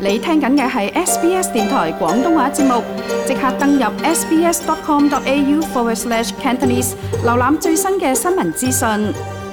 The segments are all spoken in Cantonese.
你聽緊嘅係 SBS 電台廣東話節目，即刻登入 sbs.com.au/Cantonese 瀏覽最新嘅新聞資訊。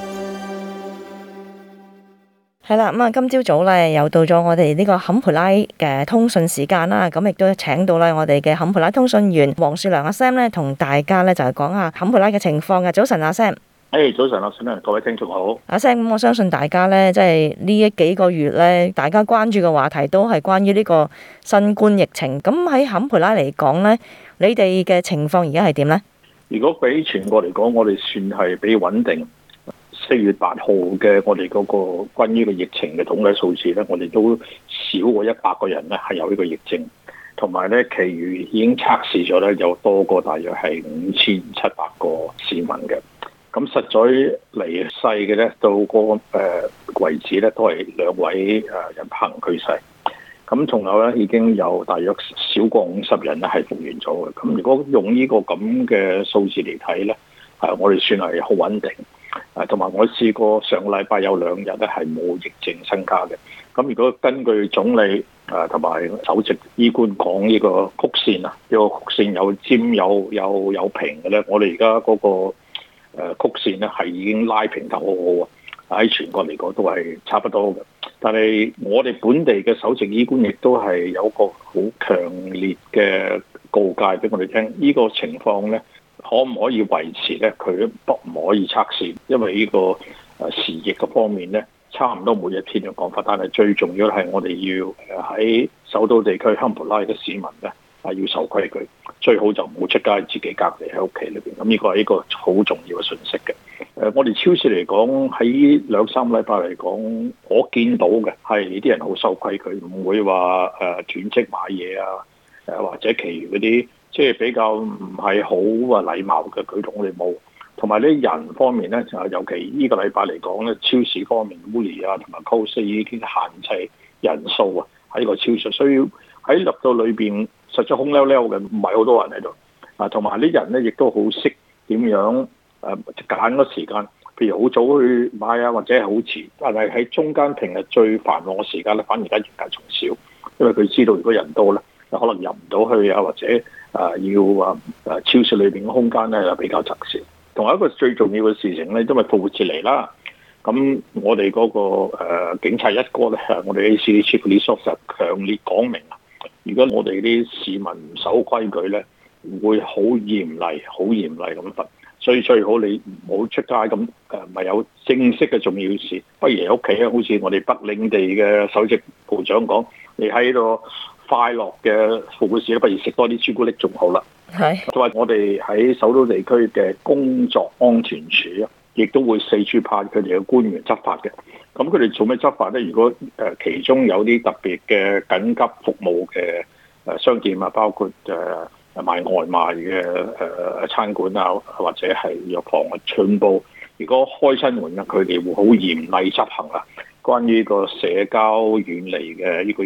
係啦，咁啊，今朝早咧又到咗我哋呢個坎培拉嘅通訊時間啦，咁亦都請到咧我哋嘅坎培拉通訊員黃樹良阿 Sam 咧，同大家咧就係講下坎培拉嘅情況嘅。早晨，阿 Sam。 早晨，各位聽眾好。 阿 Sam，咁我相信大家咧，即係呢幾個月咧，大家關注嘅話題都係關於呢個新冠疫情。咁喺坎培拉嚟講咧，你哋嘅情況而家係點咧？ 如果比全國嚟講，我哋算係比穩定。4月8號嘅我哋嗰個關於個疫情嘅統計數字咧，我哋都少過100個人咧係有呢個疫症，同埋咧，其餘已經測試咗咧有多過大約係5700個市民嘅。咁實在離世嘅咧，到個為止咧，都係2位人不幸去世。咁仲有咧，已經有大約少過50人咧係復原咗嘅。咁如果用呢個咁嘅數字嚟睇咧，我哋算係好穩定。同埋我試過上個禮拜有2日咧係冇疫症增加嘅。咁如果根據總理同埋首席醫官講呢個曲線啊，呢個曲線有尖有平嘅咧，我哋而家嗰個曲線咧係已經拉平得好好啊！喺全國嚟講都係差不多嘅。但係我哋本地嘅首席醫官亦都係有個好強烈嘅告誡俾我哋聽，呢個情況咧可唔可以維持咧？佢不唔可以測試，因為呢個時疫嘅方面咧，差唔多每一天嘅講法。但係最重要係我哋要喺首都地區坎培拉嘅市民咧係要守規矩，最好就唔好出街，自己隔離喺屋企裏邊。咁呢個係一個好重要嘅訊息嘅。我哋超市嚟講，喺2-3禮拜嚟講，我見到嘅係啲人好守規矩，唔會話囤積買嘢啊，或者其餘嗰啲即係比較唔係好禮貌嘅舉動，我哋冇。同埋呢人方面咧，就尤其呢個禮拜嚟講咧，超市方面 Woolies 啊同埋 Coles 已經限制人數啊喺個超市，所以喺入到裏邊實在空溜溜嘅，唔係好多人喺度。同埋啲人咧亦都好識點樣揀個時間，譬如好早去買啊，或者係好遲。但係喺中間平日最繁忙嘅時間咧，反而而家人較仲少，因為佢知道如果人多咧，可能入唔到去啊，或者要超市裏邊嘅空間咧又比較窄小。同埋一個最重要嘅事情咧，因為復活節嚟啦，咁我哋嗰個警察一哥咧，我哋 ACD Chief Police Officer 強烈講明啊，如果我哋啲市民唔守規矩咧，會好嚴厲咁罰。所以最好你唔好出街咁，唔係有正式嘅重要事，不如喺屋企啊。好似我哋北領地嘅首席部長講，你喺度快樂嘅復活節，不如食多啲朱古力仲好啦。係，同埋我哋喺首都地區嘅工作安全處啊，亦都會四處派佢哋嘅官員執法嘅。咁佢哋做咩執法咧？如果其中有啲特別嘅緊急服務嘅商店啊，包括賣外賣嘅餐館啊，或者係藥房啊，全部如果開親門啊，佢哋會好嚴厲執行啊。關於個社交遠離嘅呢個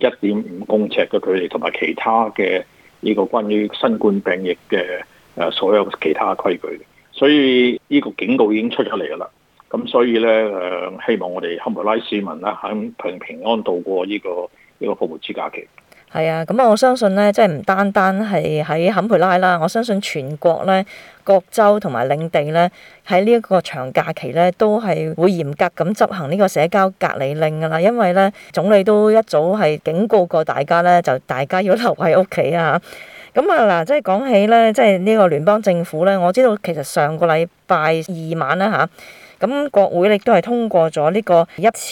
1.5公尺嘅距離，同埋其他嘅呢個關於新冠病疫嘅所有其他規矩。所以呢個警告已經出咗嚟㗎啦。咁所以咧希望我哋坎培拉市民啦喺平安度過呢個復活節假期。 係啊，咁我相信咧，即係唔單單係喺坎培拉啦，我相信全國咧各州同埋領地咧喺呢一個長假期咧都係會嚴格咁執行呢個社交隔離令㗎啦。因為咧總理都一早係警告過大家咧，就大家要留喺屋企啊。咁啊嗱，即係講起咧，即係呢個聯邦政府咧，我知道其實上個禮拜2晚啦嚇。咁國會亦都係通過咗呢個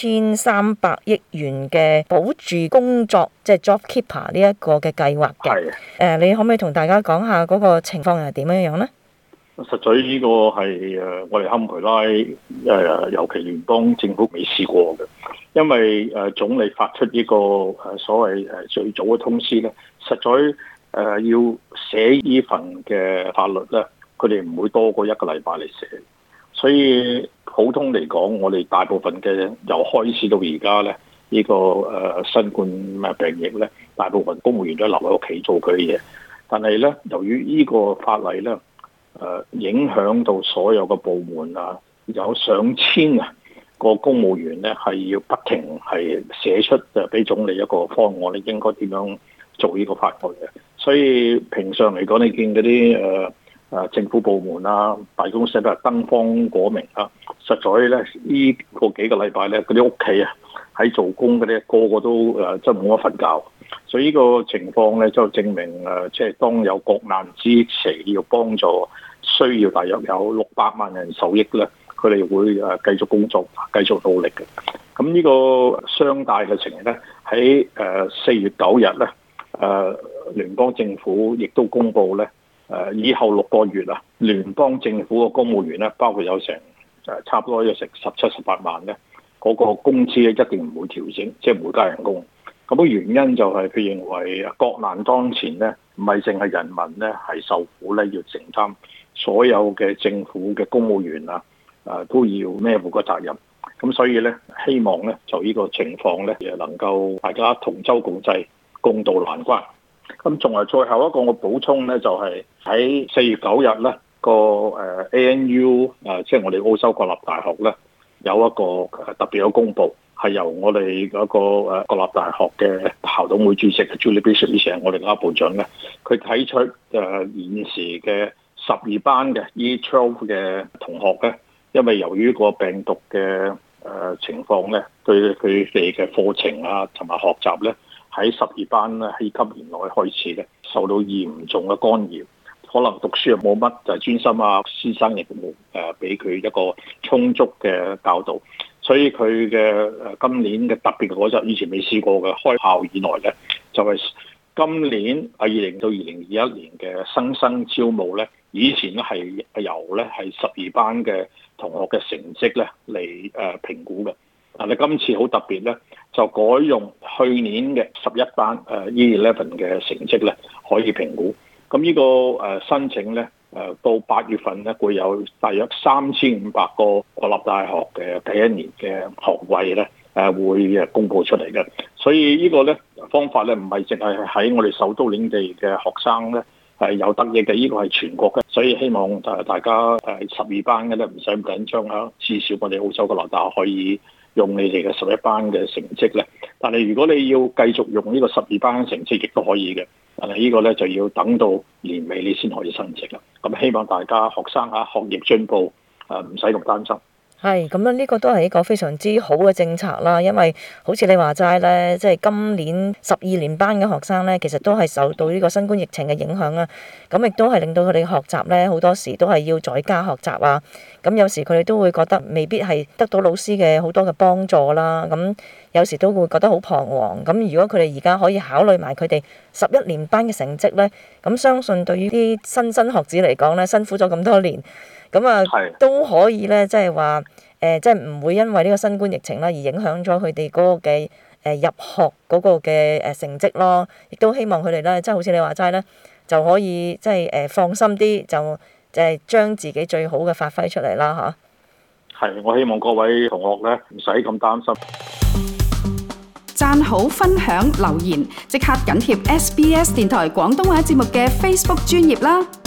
1300億元嘅保住工作，即係 JobKeeper 呢一個嘅計劃嘅。你可唔可以同大家講下嗰個情況係點樣呢？ 實在呢個係我哋坎培拉尤其聯邦政府未試過嘅，因為總理發出呢個所謂最早嘅通知咧，實在要寫呢份嘅法律咧，佢哋唔會多過1個禮拜嚟寫。所以普通嚟講，我哋大部分嘅由開始到而家咧，呢個新冠病疫咧，大部分公務員都留喺屋企做佢嘅嘢。但係咧，由於呢個法例咧，影響到所有嘅部門啊，有上千個公務員咧係要不停係寫出就俾總理一個方案，你應該點樣做呢個法案嘅。所以平常嚟講，你見嗰啲政府部門啊、辦公室啊燈光火明啊，實在咧呢個幾個禮拜咧，嗰啲屋企啊喺做工嗰啲個個都真係冇乜瞓覺。所以呢個情況咧就證明即係當有國難之時要幫助需要大約有600萬人受益咧，佢哋會繼續工作、繼續努力嘅。咁呢個雙大嘅情形咧，喺4月9日咧，聯邦政府亦都公布咧，以後6個月啊，聯邦政府嘅公務員咧，包括有成差唔多有成17-18萬咧，嗰個工資咧一定唔會調整，即係唔會加人工。咁嘅原因就係佢認為國難當前咧，唔係淨係人民咧係受苦咧，要承擔所有嘅政府嘅公務員啊，都要孭負個責任。咁所以咧，希望咧就呢個情況咧，亦能夠大家同舟共濟，共渡難關。咁仲係最後一個我補充咧，就係喺4月9日咧個ANU 即係我哋澳洲國立大學咧有一個特別嘅公佈。係由我哋嗰個國立大學嘅校董會主席 Julie Bishop 以前係我哋嗰部長咧，佢睇出現時嘅12班嘅 E12 嘅同學咧，因為由於個病毒嘅情況咧，對佢哋嘅課程啊同埋學習咧，喺12班咧喺今年內開始咧受到嚴重嘅干擾，可能讀書又冇乜就係專心啊，師生亦冇俾佢一個充足嘅教導。所以佢嘅今年嘅特別嘅嗰陣，以前未試過嘅開校以來咧，就係今年20到2021年嘅新生招募咧，以前咧係由咧係12班嘅同學嘅成績咧嚟評估嘅，但係今次好特別咧，就改用去年嘅11班E11嘅成績咧可以評估。咁呢個申請咧。到8月份咧，會有大約3500個國立大學嘅第一年嘅學位咧，會公佈出嚟嘅。所以呢個咧方法咧，唔係淨係喺我哋首都領地嘅學生咧係有得益嘅，呢個係全國嘅。所以希望大家12班嘅咧唔使咁緊張啊，至少我哋澳洲國立大學可以用你哋嘅11班嘅成績咧。但係如果你要繼續用呢個12班嘅成績，亦都可以嘅。但係呢個咧就要等到年尾你先可以申請啦。咁希望大家學生學業進步，唔使咁擔心。 係咁樣，呢個都係一個非常之好嘅政策啦。因為好似你話齋咧，即係今年12年班嘅學生咧，其實都係受到呢個新冠疫情嘅影響啊。咁亦都係令到佢哋學習咧，好多時都係要在家學習啊。咁有時佢哋都會覺得未必係得到老師嘅好多嘅幫助啦。咁有時都會覺得好彷徨。咁如果佢哋而家可以考慮埋佢哋11年班嘅成績咧，咁相信對於啲新生學子嚟講咧，辛苦咗咁多年。咁啊，都可以咧，即係話即係唔會因為呢個新冠疫情啦，而影響咗佢哋嗰個嘅入學嗰個嘅成績咯。亦都希望佢哋咧，即係好似你話齋咧，就可以即係放心啲，就係將自己最好嘅發揮出嚟啦嚇。 係，我希望各位同學咧唔使咁擔心。 讚好、分享、留言，即刻緊貼SBS 電台廣東話節目嘅 Facebook 專頁啦！